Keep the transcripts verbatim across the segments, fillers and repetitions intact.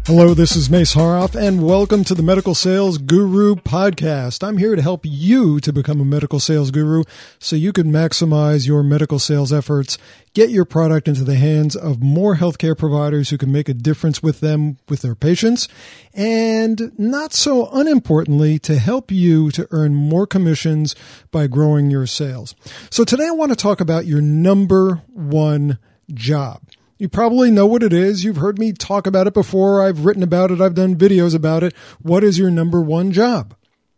Hello, this is Mace Haroff, and welcome to the Medical Sales Guru Podcast. I'm here to help you to become a medical sales guru so you can maximize your medical sales efforts, get your product into the hands of more healthcare providers who can make a difference with them, with their patients, and not so unimportantly, to help you to earn more commissions by growing your sales. So today I want to talk about your number one job. You probably know what it is. You've heard me talk about it before. I've written about it. I've done videos about it. What is your number one job?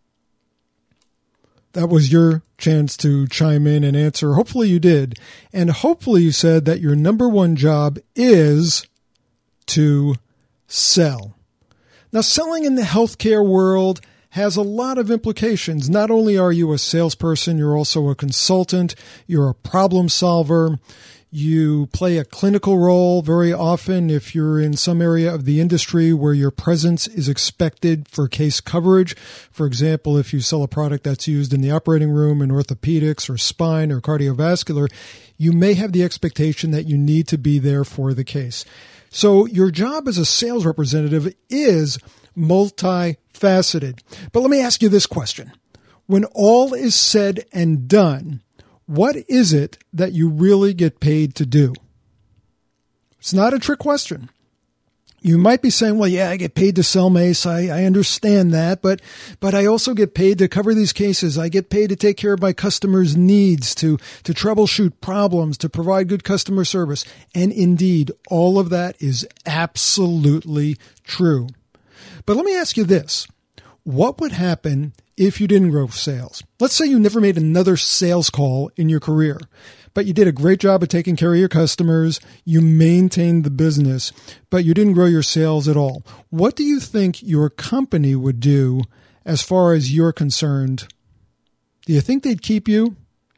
That was your chance to chime in and answer. Hopefully you did. And hopefully you said that your number one job is to sell. Now, selling in the healthcare world has a lot of implications. Not only are you a salesperson, you're also a consultant. You're a problem solver. You play a clinical role very often if you're in some area of the industry where your presence is expected for case coverage. For example, if you sell a product that's used in the operating room in orthopedics or spine or cardiovascular, you may have the expectation that you need to be there for the case. So your job as a sales representative is multifaceted. But let me ask you this question. When all is said and done, what is it that you really get paid to do? It's not a trick question. You might be saying, well, yeah, I get paid to sell, Mace. I, I understand that, but, but I also get paid to cover these cases. I get paid to take care of my customers' needs, to, to troubleshoot problems, to provide good customer service. And indeed, all of that is absolutely true. But let me ask you this. What would happen if you didn't grow sales? Let's say you never made another sales call in your career, but you did a great job of taking care of your customers. You maintained the business, but you didn't grow your sales at all. What do you think your company would do as far as you're concerned? Do you think they'd keep you?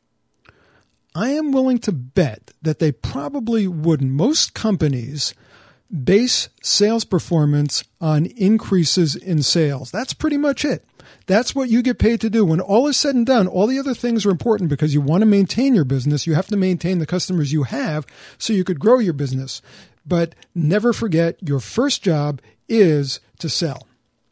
I am willing to bet that they probably wouldn't. Most companies base sales performance on increases in sales. That's pretty much it. That's what you get paid to do. When all is said and done, all the other things are important because you want to maintain your business. You have to maintain the customers you have so you could grow your business. But never forget, your first job is to sell.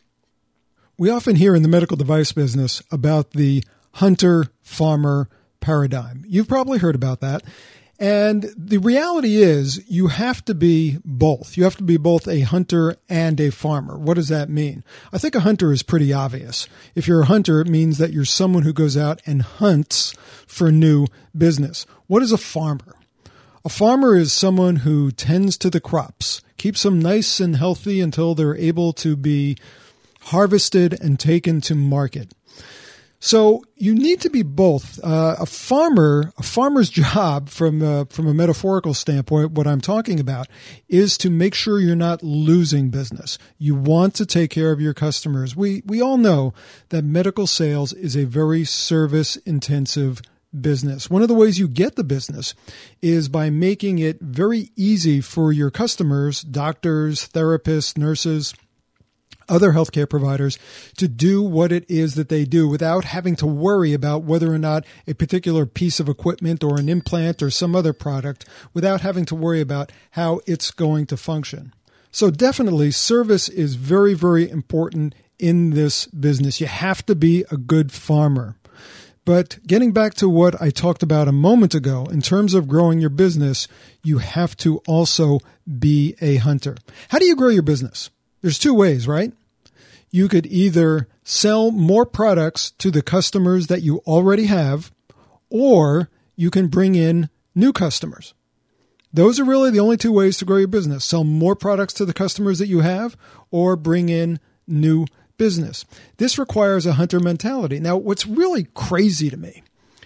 We often hear in the medical device business about the hunter-farmer paradigm. You've probably heard about that. And the reality is you have to be both. You have to be both a hunter and a farmer. What does that mean? I think a hunter is pretty obvious. If you're a hunter, it means that you're someone who goes out and hunts for new business. What is a farmer? A farmer is someone who tends to the crops, keeps them nice and healthy until they're able to be harvested and taken to market. So you need to be both. Uh, a farmer, a farmer's job from a, from a metaphorical standpoint, what I'm talking about is to make sure you're not losing business. You want to take care of your customers. We, we all know that medical sales is a very service intensive business. One of the ways you get the business is by making it very easy for your customers, doctors, therapists, nurses, other healthcare providers to do what it is that they do without having to worry about whether or not a particular piece of equipment or an implant or some other product, without having to worry about how it's going to function. So definitely service is very, very important in this business. You have to be a good farmer. But getting back to what I talked about a moment ago, in terms of growing your business, you have to also be a hunter. How do you grow your business? There's two ways, right? You could either sell more products to the customers that you already have, or you can bring in new customers. Those are really the only two ways to grow your business. Sell more products to the customers that you have, or bring in new business. This requires a hunter mentality. Now, what's really crazy to me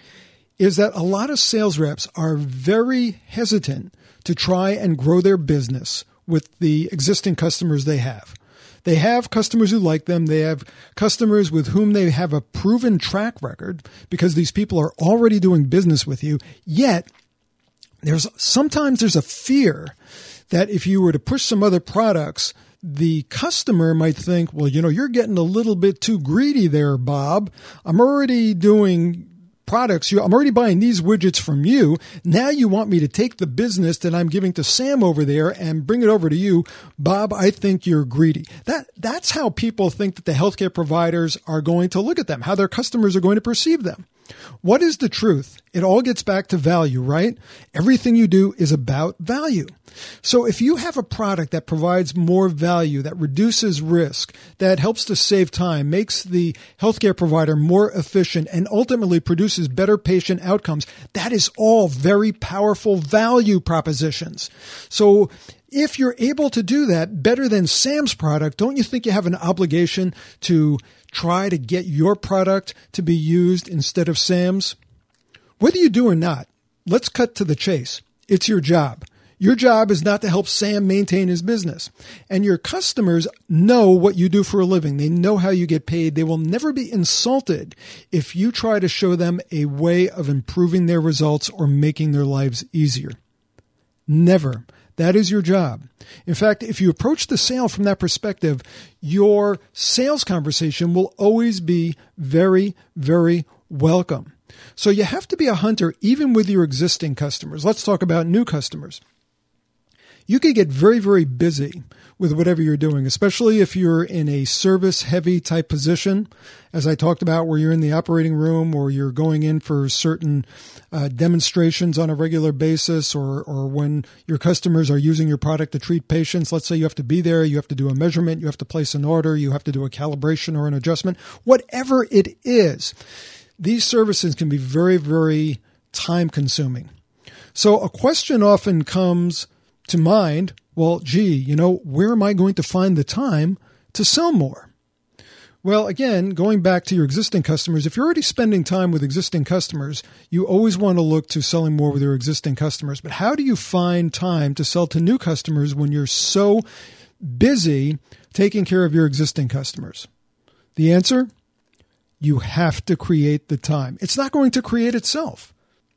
is that a lot of sales reps are very hesitant to try and grow their business with the existing customers they have. They have customers who like them. They have customers with whom they have a proven track record because these people are already doing business with you. Yet there's sometimes there's a fear that if you were to push some other products, the customer might think, well, you know, you're getting a little bit too greedy there, Bob. I'm already doing products. You, I'm already buying these widgets from you. Now you want me to take the business that I'm giving to Sam over there and bring it over to you. Bob, I think you're greedy. That, that's how people think that the healthcare providers are going to look at them, how their customers are going to perceive them. What is the truth? It all gets back to value, right? Everything you do is about value. So if you have a product that provides more value, that reduces risk, that helps to save time, makes the healthcare provider more efficient, and ultimately produces better patient outcomes, that is all very powerful value propositions. So if you're able to do that better than Sam's product, don't you think you have an obligation to try to get your product to be used instead of Sam's? Whether you do or not, let's cut to the chase. It's your job. Your job is not to help Sam maintain his business. And your customers know what you do for a living. They know how you get paid. They will never be insulted if you try to show them a way of improving their results or making their lives easier. Never. That is your job. In fact, if you approach the sale from that perspective, your sales conversation will always be very, very welcome. So you have to be a hunter even with your existing customers. Let's talk about new customers. You can get very, very busy with whatever you're doing, especially if you're in a service-heavy type position, as I talked about, where you're in the operating room or you're going in for certain uh, demonstrations on a regular basis, or or when your customers are using your product to treat patients. Let's say you have to be there, you have to do a measurement, you have to place an order, you have to do a calibration or an adjustment, whatever it is. These services can be very, very time-consuming. So a question often comes to mind, well, gee, you know, where am I going to find the time to sell more? Well, again, going back to your existing customers, if you're already spending time with existing customers, you always want to look to selling more with your existing customers. But how do you find time to sell to new customers when you're so busy taking care of your existing customers? The answer? You have to create the time. It's not going to create itself.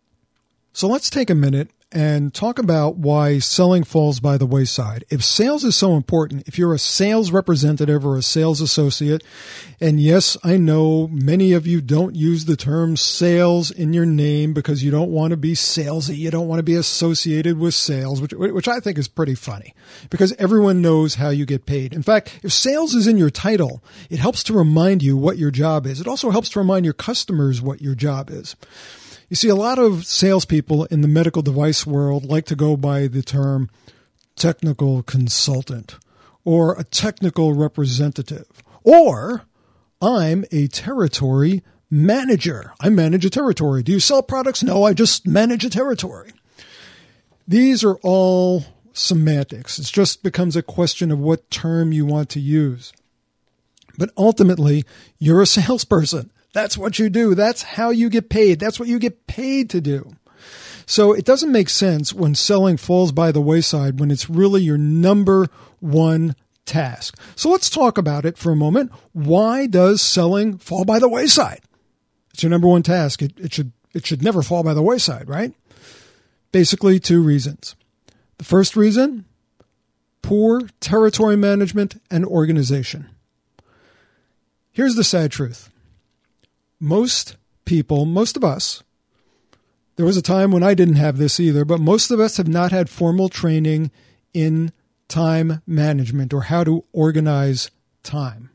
So let's take a minute and talk about why selling falls by the wayside. If sales is so important, if you're a sales representative or a sales associate, and yes, I know many of you don't use the term sales in your name because you don't want to be salesy, you don't want to be associated with sales, which, which I think is pretty funny because everyone knows how you get paid. In fact, if sales is in your title, it helps to remind you what your job is. It also helps to remind your customers what your job is. You see, a lot of salespeople in the medical device world like to go by the term technical consultant or a technical representative, or I'm a territory manager. I manage a territory. Do you sell products? No, I just manage a territory. These are all semantics. It just becomes a question of what term you want to use. But ultimately, you're a salesperson. That's what you do. That's how you get paid. That's what you get paid to do. So it doesn't make sense when selling falls by the wayside when it's really your number one task. So let's talk about it for a moment. Why does selling fall by the wayside? It's your number one task. It, it should, it should never fall by the wayside, right? Basically, two reasons. The first reason, poor territory management and organization. Here's the sad truth. Most people, most of us, there was a time when I didn't have this either, but most of us have not had formal training in time management or how to organize time.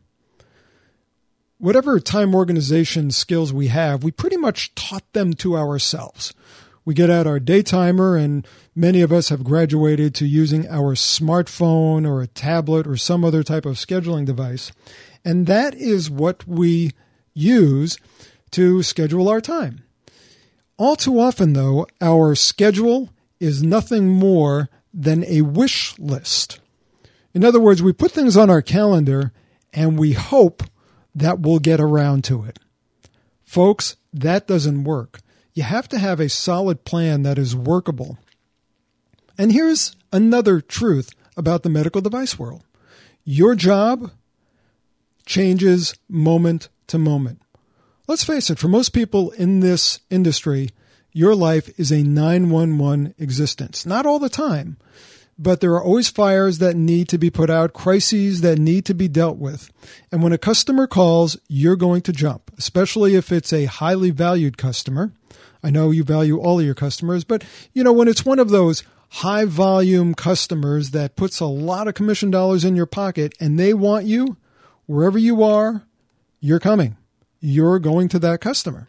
Whatever time organization skills we have, we pretty much taught them to ourselves. We get out our day timer, and many of us have graduated to using our smartphone or a tablet or some other type of scheduling device. And that is what we use to schedule our time. All too often, though, our schedule is nothing more than a wish list. In other words, we put things on our calendar and we hope that we'll get around to it. Folks, that doesn't work. You have to have a solid plan that is workable. And here's another truth about the medical device world. Your job changes moment to moment. Let's face it, for most people in this industry, your life is a nine one one existence. Not all the time, but there are always fires that need to be put out, crises that need to be dealt with. And when a customer calls, you're going to jump, especially if it's a highly valued customer. I know you value all of your customers, but you know, when it's one of those high volume customers that puts a lot of commission dollars in your pocket and they want you, wherever you are, you're coming. You're going to that customer.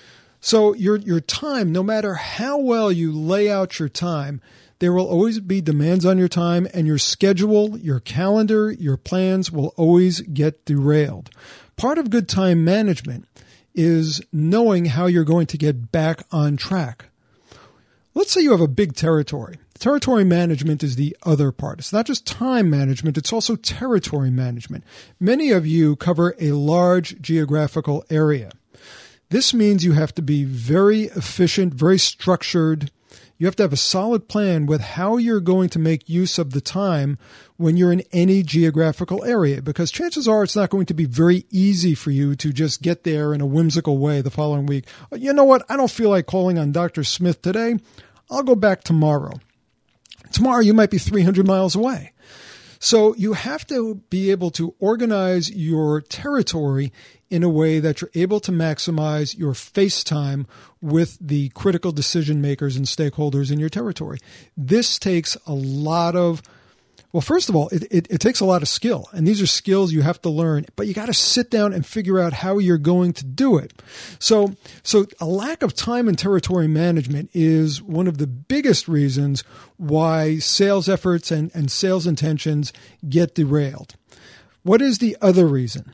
So your your time, no matter how well you lay out your time, there will always be demands on your time, and your schedule, your calendar, your plans will always get derailed. Part of good time management is knowing how you're going to get back on track. Let's say you have a big territory. Territory management is the other part. It's not just time management, it's also territory management. Many of you cover a large geographical area. This means you have to be very efficient, very structured. You have to have a solid plan with how you're going to make use of the time when you're in any geographical area, because chances are it's not going to be very easy for you to just get there in a whimsical way the following week. You know what? I don't feel like calling on Doctor Smith today. I'll go back tomorrow. Tomorrow you might be three hundred miles away. So you have to be able to organize your territory in a way that you're able to maximize your face time with the critical decision makers and stakeholders in your territory. This takes a lot of, well, first of all, it, it, it takes a lot of skill, and these are skills you have to learn, but you got to sit down and figure out how you're going to do it. So, so a lack of time and territory management is one of the biggest reasons why sales efforts and, and sales intentions get derailed. What is the other reason?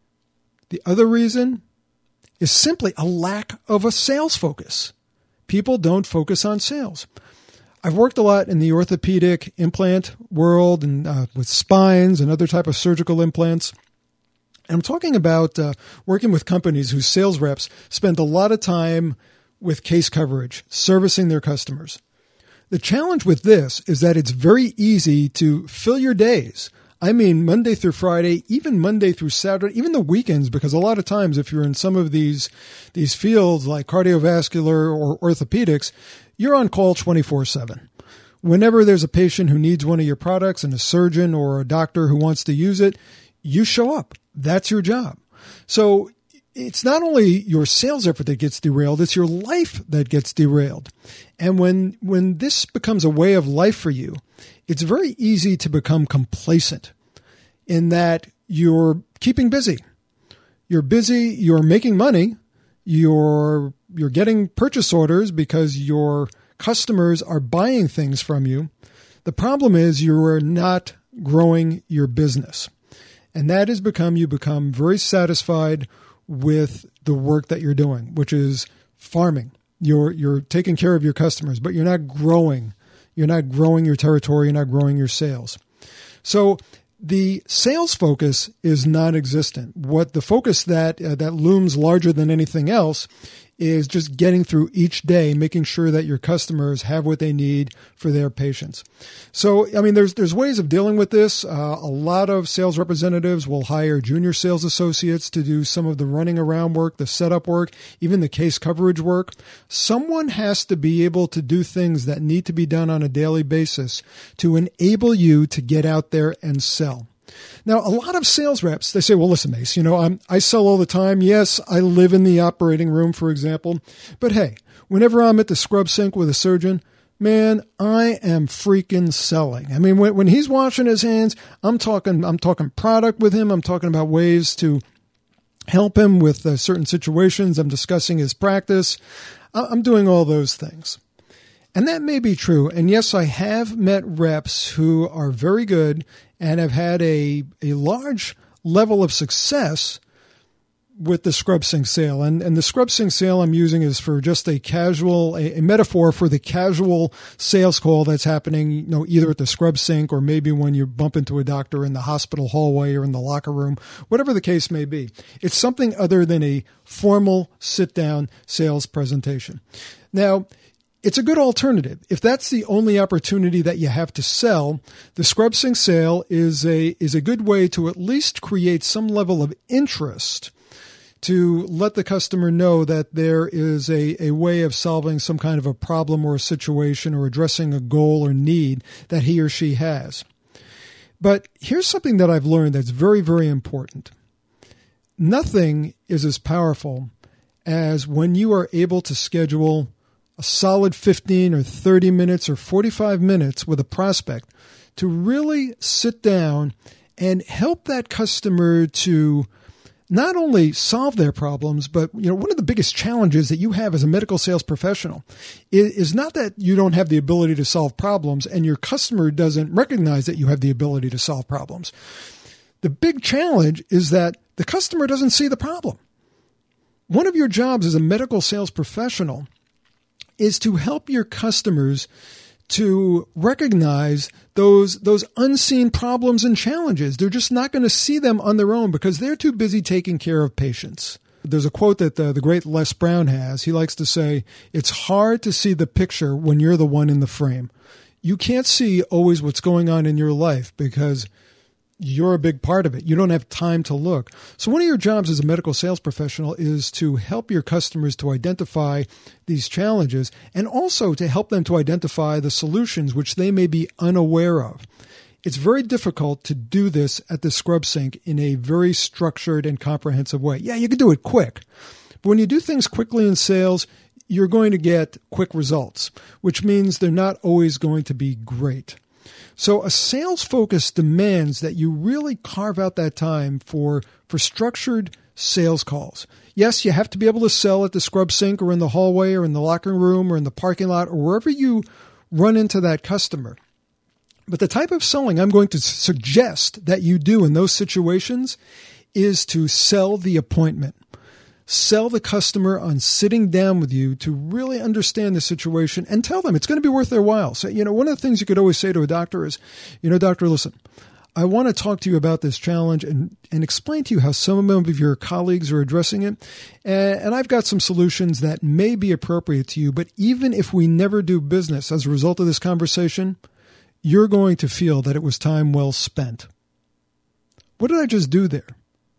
The other reason is simply a lack of a sales focus. People don't focus on sales. I've worked a lot in the orthopedic implant world and uh, with spines and other type of surgical implants. And I'm talking about uh, working with companies whose sales reps spend a lot of time with case coverage, servicing their customers. The challenge with this is that it's very easy to fill your days. I mean, Monday through Friday, even Monday through Saturday, even the weekends, because a lot of times if you're in some of these, these fields like cardiovascular or orthopedics, you're on call twenty-four seven. Whenever there's a patient who needs one of your products and a surgeon or a doctor who wants to use it, you show up. That's your job. So it's not only your sales effort that gets derailed, it's your life that gets derailed. And when when this becomes a way of life for you, it's very easy to become complacent in that you're keeping busy. You're busy, you're making money, you're you're getting purchase orders because your customers are buying things from you. The problem is you are not growing your business. And that has become, you become very satisfied with the work that you're doing, which is farming. You're you're taking care of your customers, but you're not growing. You're not growing your territory. You're not growing your sales. So the sales focus is non-existent. What the focus that uh, that looms larger than anything else is just getting through each day, making sure that your customers have what they need for their patients. So, I mean, there's there's ways of dealing with this. Uh, a lot of sales representatives will hire junior sales associates to do some of the running around work, the setup work, even the case coverage work. Someone has to be able to do things that need to be done on a daily basis to enable you to get out there and sell. Now, a lot of sales reps, they say, well, listen, Mace, you know, I'm, I sell all the time. Yes, I live in the operating room, for example. But hey, whenever I'm at the scrub sink with a surgeon, man, I am freaking selling. I mean, when, when he's washing his hands, I'm talking, I'm talking product with him. I'm talking about ways to help him with uh, certain situations. I'm discussing his practice. I'm doing all those things. And that may be true. And yes, I have met reps who are very good and have had a, a large level of success with the scrub sink sale. And, and the scrub sink sale I'm using is for just a casual, a, a metaphor for the casual sales call that's happening, you know, either at the scrub sink or maybe when you bump into a doctor in the hospital hallway or in the locker room, whatever the case may be. It's something other than a formal sit-down sales presentation. Now, it's a good alternative. If that's the only opportunity that you have to sell, the scrub sink sale is a is a good way to at least create some level of interest to let the customer know that there is a, a way of solving some kind of a problem or a situation or addressing a goal or need that he or she has. But here's something that I've learned that's very, very important. Nothing is as powerful as when you are able to schedule a solid fifteen or thirty minutes or forty-five minutes with a prospect to really sit down and help that customer to not only solve their problems, but you know, one of the biggest challenges that you have as a medical sales professional is, is not that you don't have the ability to solve problems and your customer doesn't recognize that you have the ability to solve problems. The big challenge is that the customer doesn't see the problem. One of your jobs as a medical sales professional is to help your customers to recognize those those unseen problems and challenges. They're just not going to see them on their own because they're too busy taking care of patients. There's a quote that the, the great Les Brown has. He likes to say, it's hard to see the picture when you're the one in the frame. You can't see always what's going on in your life because you're a big part of it. You don't have time to look. So one of your jobs as a medical sales professional is to help your customers to identify these challenges and also to help them to identify the solutions which they may be unaware of. It's very difficult to do this at the scrub sink in a very structured and comprehensive way. Yeah, you can do it quick. But when you do things quickly in sales, you're going to get quick results, which means they're not always going to be great. So a sales focus demands that you really carve out that time for, for structured sales calls. Yes, you have to be able to sell at the scrub sink or in the hallway or in the locker room or in the parking lot or wherever you run into that customer. But the type of selling I'm going to suggest that you do in those situations is to sell the appointment. Sell the customer on sitting down with you to really understand the situation and tell them it's going to be worth their while. So, you know, one of the things you could always say to a doctor is, you know, doctor, listen, I want to talk to you about this challenge and, and explain to you how some of your colleagues are addressing it. And, and I've got some solutions that may be appropriate to you. But even if we never do business as a result of this conversation, you're going to feel that it was time well spent. What did I just do there?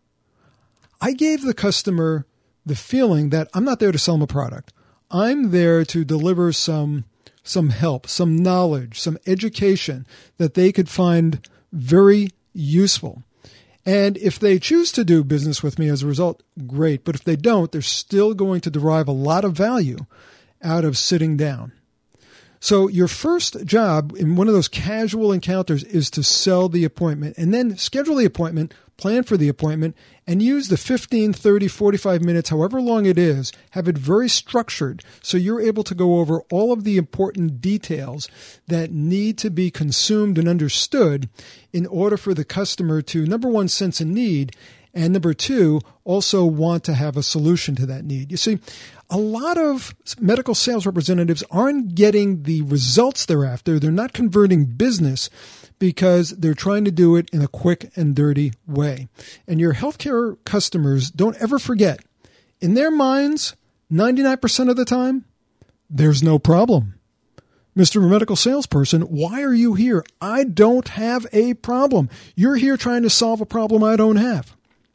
I gave the customer the feeling that I'm not there to sell them a product. I'm there to deliver some, some help, some knowledge, some education that they could find very useful. And if they choose to do business with me as a result, great. But if they don't, they're still going to derive a lot of value out of sitting down. So your first job in one of those casual encounters is to sell the appointment and then schedule the appointment, plan for the appointment, and use the fifteen, thirty, forty-five minutes, however long it is, have it very structured so you're able to go over all of the important details that need to be consumed and understood in order for the customer to, number one, sense a need, and number two, also want to have a solution to that need. You see, a lot of medical sales representatives aren't getting the results they're after. They're not converting business because they're trying to do it in a quick and dirty way. And your healthcare customers, don't ever forget, in their minds, ninety-nine percent of the time, there's no problem. Mister Medical Salesperson, why are you here? I don't have a problem. You're here trying to solve a problem I don't have.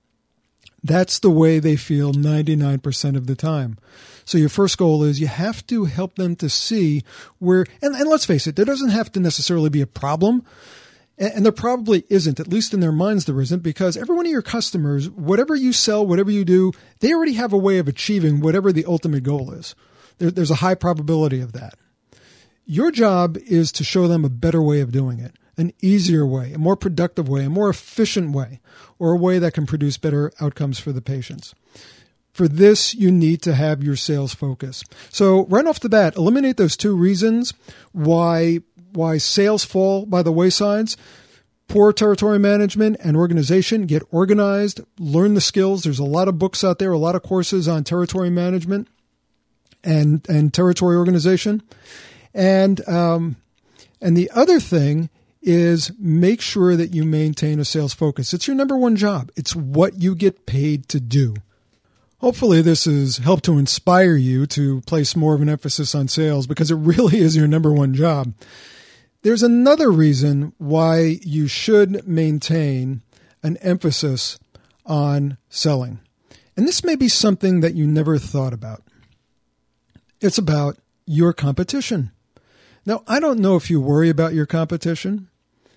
That's the way they feel ninety-nine percent of the time. So your first goal is you have to help them to see where, and, and let's face it, there doesn't have to necessarily be a problem. And, and there probably isn't, at least in their minds there isn't, because every one of your customers, whatever you sell, whatever you do, they already have a way of achieving whatever the ultimate goal is. There, there's a high probability of that. Your job is to show them a better way of doing it, an easier way, a more productive way, a more efficient way, or a way that can produce better outcomes for the patients. For this, you need to have your sales focus. So right off the bat, eliminate those two reasons why, why sales fall by the waysides. Poor territory management and organization. Get organized, learn the skills. There's a lot of books out there, a lot of courses on territory management and, and territory organization. And, um, and the other thing is make sure that you maintain a sales focus. It's your number one job. It's what you get paid to do. Hopefully this has helped to inspire you to place more of an emphasis on sales because it really is your number one job. There's another reason why you should maintain an emphasis on selling. And this may be something that you never thought about. It's about your competition. Now, I don't know if you worry about your competition.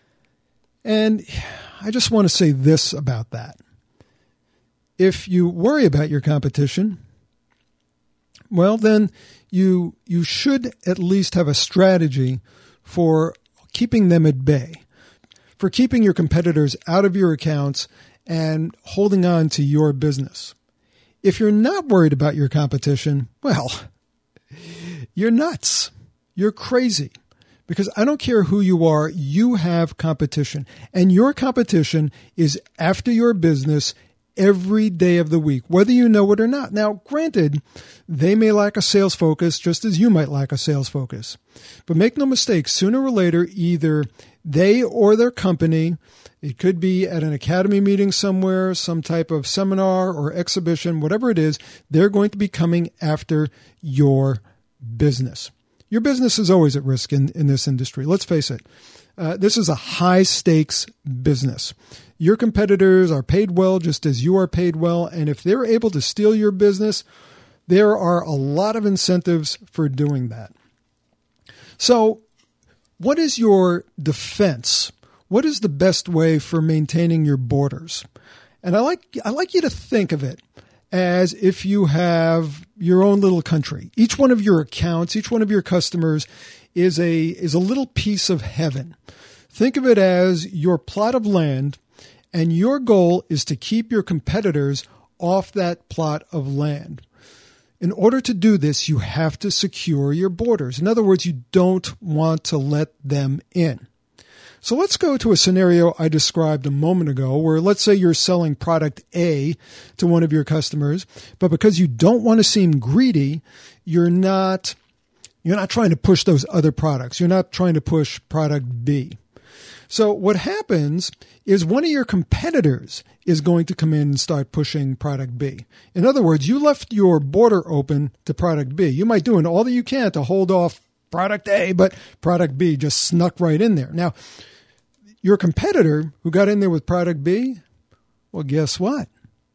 And I just want to say this about that. If you worry about your competition, well, then you you should at least have a strategy for keeping them at bay, for keeping your competitors out of your accounts and holding on to your business. If you're not worried about your competition, well, you're nuts. You're crazy. Because I don't care who you are, you have competition. And your competition is after your business every day of the week, whether you know it or not. Now, granted, they may lack a sales focus just as you might lack a sales focus. But make no mistake, sooner or later, either they or their company, it could be at an academy meeting somewhere, some type of seminar or exhibition, whatever it is, they're going to be coming after your business. Your business is always at risk in, in this industry. Let's face it. Uh, this is a high-stakes business. Your competitors are paid well just as you are paid well, and if they're able to steal your business, there are a lot of incentives for doing that. So, what is your defense? What is the best way for maintaining your borders? And I like I like you to think of it as if you have your own little country. Each one of your accounts, each one of your customers is a is a little piece of heaven. Think of it as your plot of land, and your goal is to keep your competitors off that plot of land. In order to do this, you have to secure your borders. In other words, you don't want to let them in. So let's go to a scenario I described a moment ago where let's say you're selling product A to one of your customers, but because you don't want to seem greedy, you're not you're not trying to push those other products. You're not trying to push product B. So what happens is one of your competitors is going to come in and start pushing product B. In other words, you left your border open to product B. You might do all that you can to hold off product A, but product B just snuck right in there. Now, your competitor who got in there with product B, well, guess what?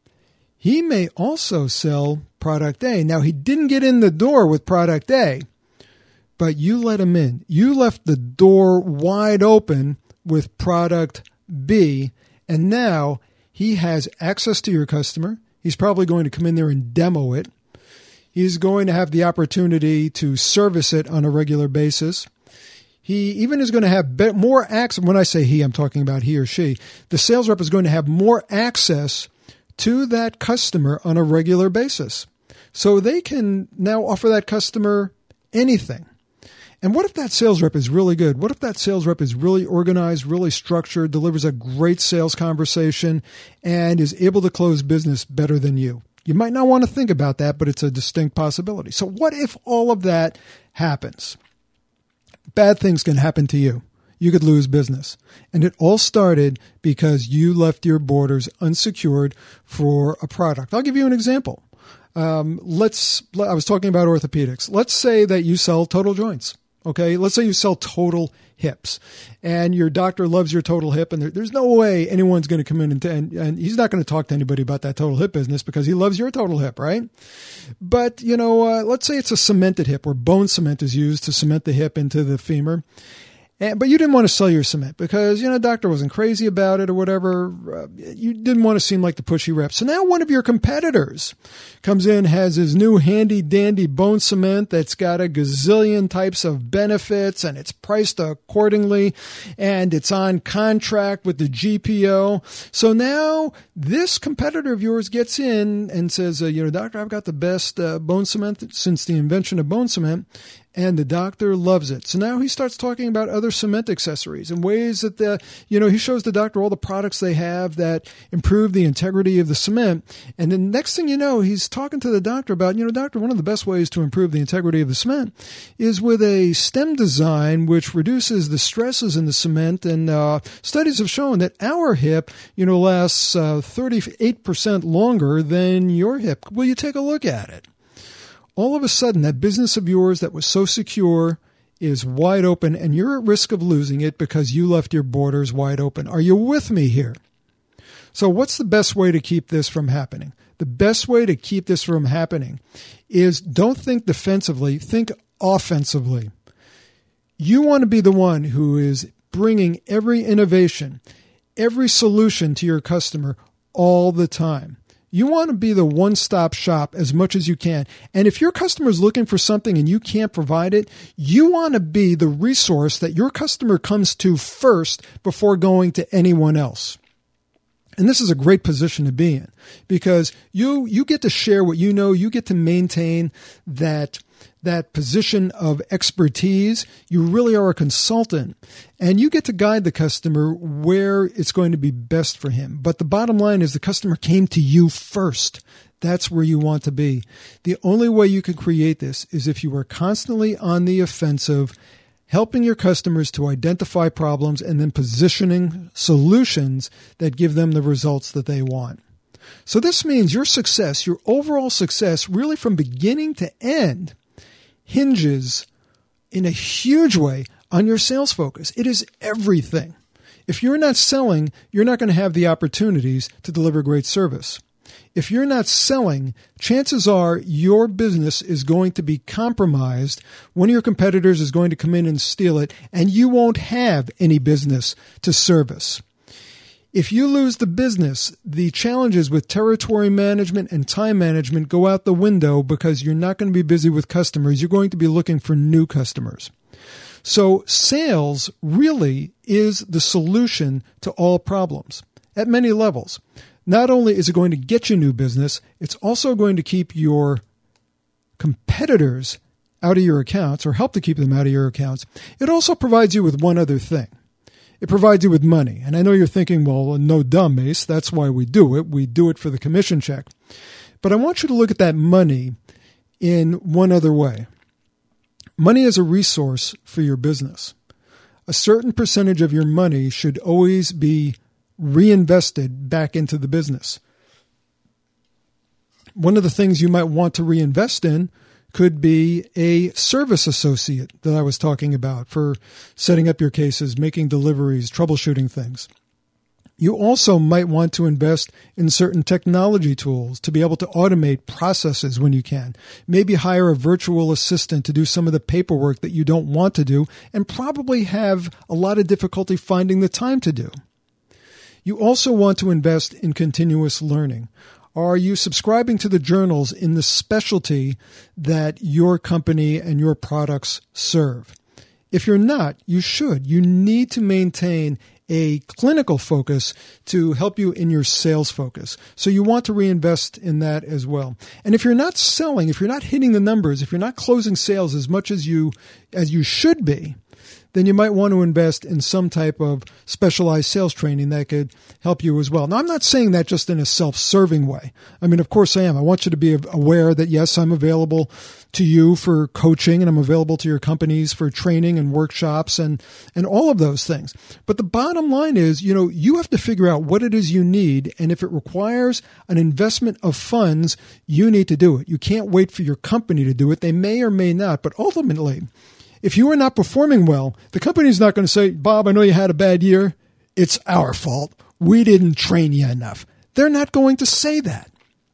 He may also sell product A. Now, he didn't get in the door with product A, but you let him in. You left the door wide open with product B, and now he has access to your customer. He's probably going to come in there and demo it. He's going to have the opportunity to service it on a regular basis. He even is going to have more access. When I say he, I'm talking about he or she. The sales rep is going to have more access to that customer on a regular basis. So they can now offer that customer anything. And what if that sales rep is really good? What if that sales rep is really organized, really structured, delivers a great sales conversation, and is able to close business better than you? You might not want to think about that, but it's a distinct possibility. So what if all of that happens? Bad things can happen to you. You could lose business. And it all started because you left your borders unsecured for a product. I'll give you an example. Um, let's, I was talking about orthopedics. Let's say that you sell total joints. Okay, let's say you sell total hips, and your doctor loves your total hip, and there, there's no way anyone's going to come in and, and, and he's not going to talk to anybody about that total hip business because he loves your total hip, right? But, you know, uh, let's say it's a cemented hip where bone cement is used to cement the hip into the femur. And, but you didn't want to sell your cement because, you know, doctor wasn't crazy about it or whatever. Uh, you didn't want to seem like the pushy rep. So now one of your competitors comes in, has his new handy dandy bone cement that's got a gazillion types of benefits and it's priced accordingly and it's on contract with the G P O. So now this competitor of yours gets in and says, uh, you know, doctor, I've got the best uh, bone cement since the invention of bone cement. And the doctor loves it. So now he starts talking about other cement accessories and ways that the, you know, he shows the doctor all the products they have that improve the integrity of the cement. And then next thing you know, he's talking to the doctor about, you know, doctor, one of the best ways to improve the integrity of the cement is with a stem design which reduces the stresses in the cement. And uh, studies have shown that our hip, you know, lasts uh, thirty-eight percent longer than your hip. Will you take a look at it? All of a sudden, that business of yours that was so secure is wide open, and you're at risk of losing it because you left your borders wide open. Are you with me here? So what's the best way to keep this from happening? The best way to keep this from happening is don't think defensively, think offensively. You want to be the one who is bringing every innovation, every solution to your customer all the time. You want to be the one-stop shop as much as you can. And if your customer is looking for something and you can't provide it, you want to be the resource that your customer comes to first before going to anyone else. And this is a great position to be in because you you get to share what you know. You get to maintain that that position of expertise. You really are a consultant, and you get to guide the customer where it's going to be best for him. But the bottom line is the customer came to you first. That's where you want to be. The only way you can create this is if you are constantly on the offensive, helping your customers to identify problems and then positioning solutions that give them the results that they want. So this means your success, your overall success, really from beginning to end, hinges in a huge way on your sales focus. It is everything. If you're not selling, you're not going to have the opportunities to deliver great service. If you're not selling, chances are your business is going to be compromised. One of your competitors is going to come in and steal it, and you won't have any business to service. If you lose the business, the challenges with territory management and time management go out the window because you're not going to be busy with customers. You're going to be looking for new customers. So sales really is the solution to all problems at many levels. Not only is it going to get you new business, it's also going to keep your competitors out of your accounts or help to keep them out of your accounts. It also provides you with one other thing. It provides you with money. And I know you're thinking, well, no dumb, Ace. That's why we do it. We do it for the commission check. But I want you to look at that money in one other way. Money is a resource for your business. A certain percentage of your money should always be reinvested back into the business. One of the things you might want to reinvest in could be a service associate that I was talking about for setting up your cases, making deliveries, troubleshooting things. You also might want to invest in certain technology tools to be able to automate processes when you can. Maybe hire a virtual assistant to do some of the paperwork that you don't want to do and probably have a lot of difficulty finding the time to do. You also want to invest in continuous learning. Are you subscribing to the journals in the specialty that your company and your products serve? If you're not, you should. You need to maintain a clinical focus to help you in your sales focus. So you want to reinvest in that as well. And if you're not selling, if you're not hitting the numbers, if you're not closing sales as much as you as you should be, then you might want to invest in some type of specialized sales training that could help you as well. Now, I'm not saying that just in a self-serving way. I mean, of course I am. I want you to be aware that, yes, I'm available to you for coaching and I'm available to your companies for training and workshops and, and all of those things. But the bottom line is, you know, you have to figure out what it is you need. And if it requires an investment of funds, you need to do it. You can't wait for your company to do it. They may or may not, but ultimately, if you are not performing well, the company is not going to say, Bob, I know you had a bad year. It's our fault. We didn't train you enough. They're not going to say that.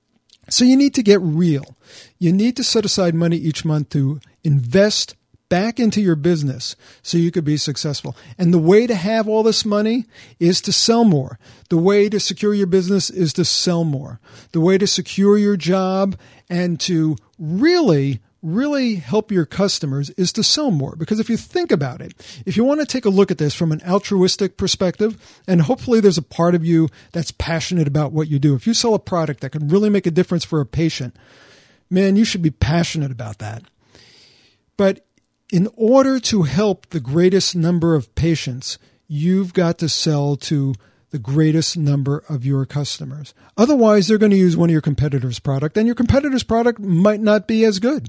So you need to get real. You need to set aside money each month to invest back into your business so you could be successful. And the way to have all this money is to sell more. The way to secure your business is to sell more. The way to secure your job and to really really help your customers is to sell more. Because if you think about it, if you want to take a look at this from an altruistic perspective, and hopefully there's a part of you that's passionate about what you do. If you sell a product that can really make a difference for a patient, man, you should be passionate about that. But in order to help the greatest number of patients, you've got to sell to the greatest number of your customers. Otherwise, they're going to use one of your competitors' product, and your competitor's product might not be as good.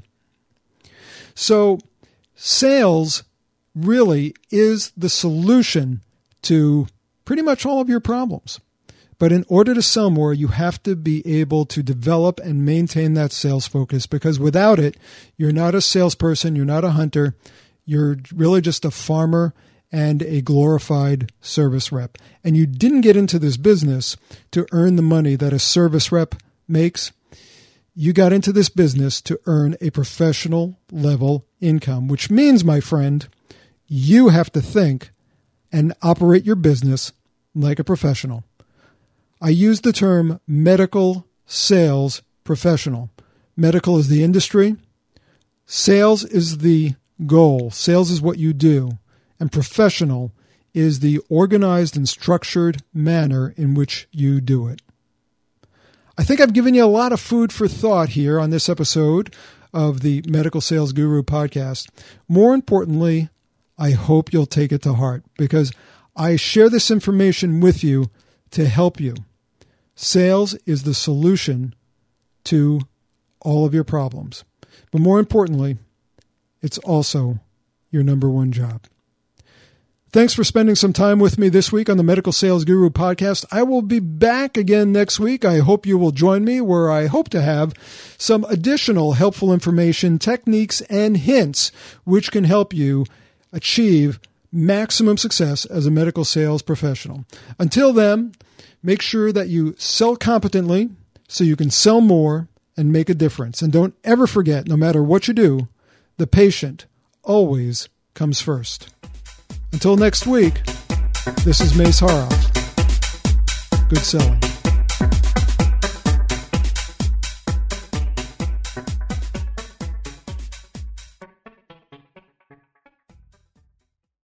So sales really is the solution to pretty much all of your problems. But in order to sell more, you have to be able to develop and maintain that sales focus, because without it, you're not a salesperson, you're not a hunter, you're really just a farmer, and a glorified service rep. And you didn't get into this business to earn the money that a service rep makes. You got into this business to earn a professional level income, which means, my friend, you have to think and operate your business like a professional. I use the term medical sales professional. Medical is the industry. Sales is the goal. Sales is what you do. And professional is the organized and structured manner in which you do it. I think I've given you a lot of food for thought here on this episode of the Medical Sales Guru podcast. More importantly, I hope you'll take it to heart, because I share this information with you to help you. Sales is the solution to all of your problems. But more importantly, it's also your number one job. Thanks for spending some time with me this week on the Medical Sales Guru podcast. I will be back again next week. I hope you will join me, where I hope to have some additional helpful information, techniques, and hints which can help you achieve maximum success as a medical sales professional. Until then, make sure that you sell competently so you can sell more and make a difference. And don't ever forget, no matter what you do, the patient always comes first. Until next week, this is Mace Haroff. Good selling.